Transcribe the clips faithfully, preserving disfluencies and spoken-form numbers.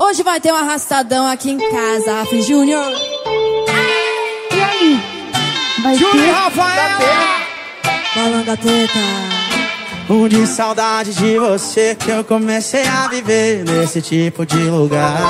Hoje vai ter um arrastadão aqui em casa, Afri Júnior. E aí? Vai Júnior ter? Rafaela, Balanga teta. um de saudade de você que eu comecei a viver nesse tipo de lugar.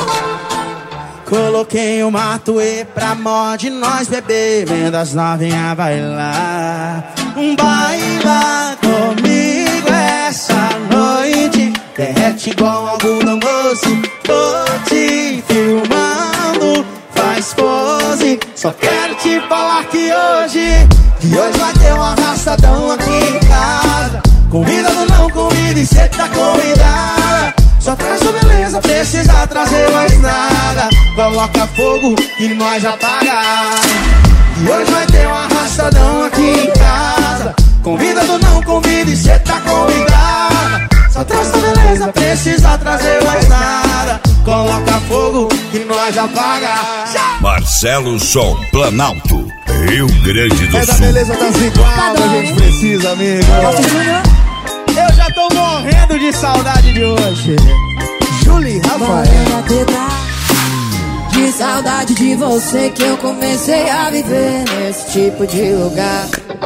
Coloquei um matuê pra mod nós beber, vendo as novinhas bailar. Um baila comigo essa noite, derrete igual algodão doce. Tô te filmando, faz pose. Só quero te falar que hoje, que hoje vai ter um arrastadão aqui em casa. Convida ou não convida e cê tá convidada. Só traz sua beleza, precisa trazer mais nada. Coloca fogo e nós apaga. E hoje vai ter um arrastadão aqui em casa. Convida ou não convida e cê tá convidada. Só traz sua beleza, precisa trazer mais nada. Coloca fogo e nós apaga. Marcelo Som Planalto, Rio Grande do Essa Sul. beleza tá sem igual, a gente precisa, amigo. Eu já tô morrendo de saudade de hoje. Julie Rafael. Balanga teta. De saudade de você que eu comecei a viver nesse tipo de lugar.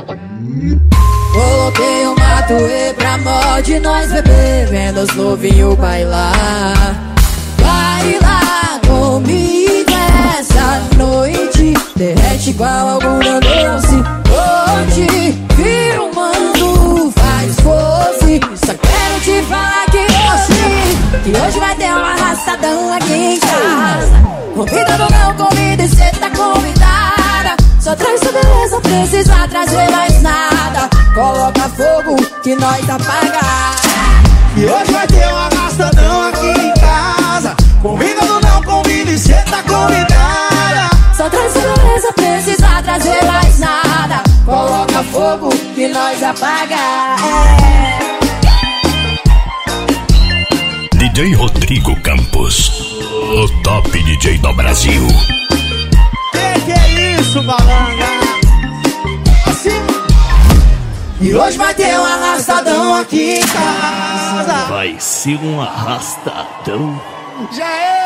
Coloquei um matuê pra mod nós beber, vendo os novinhos bailar. Baila comigo essa noite, derrete igual algodão doce. Hoje filmando, faz pose. Só quero te falar que hoje, que hoje vai ter um arrastadão aqui em casa. Convida ou não convida e cê tá convidada. Só traz sua beleza, precisa trazer mais nada. Coloca fogo que nós apaga. E hoje vai ter um arrastadão aqui em casa. Convida ou não convida e cê tá convidada. Só traz sua beleza, precisa trazer mais nada. Coloca fogo que nós apaga. É. D J Rodrigo Campos, o top D J do Brasil. Que que é isso, balanga? Assim. E hoje vai ter um arrastadão aqui em casa. Vai ser um arrastadão. Já é.